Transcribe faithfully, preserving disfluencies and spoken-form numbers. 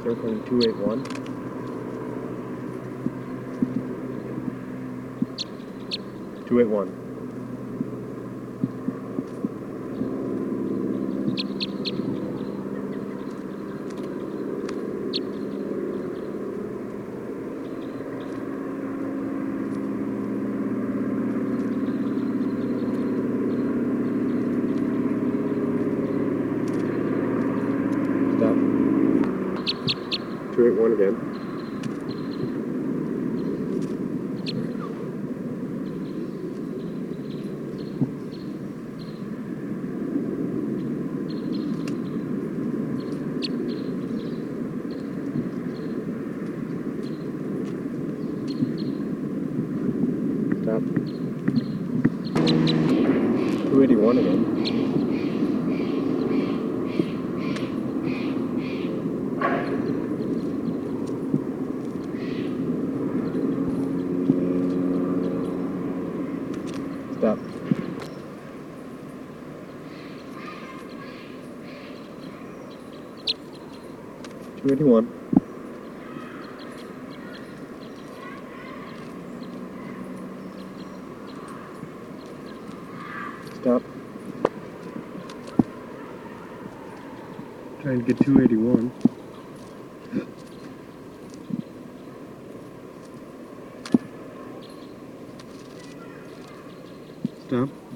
Circling two eight one. two eight one. Stop. two eight one again. Stop. two eighty-one again. Stop. two eighty-one. Stop. Trying to get two eighty-one. Stop.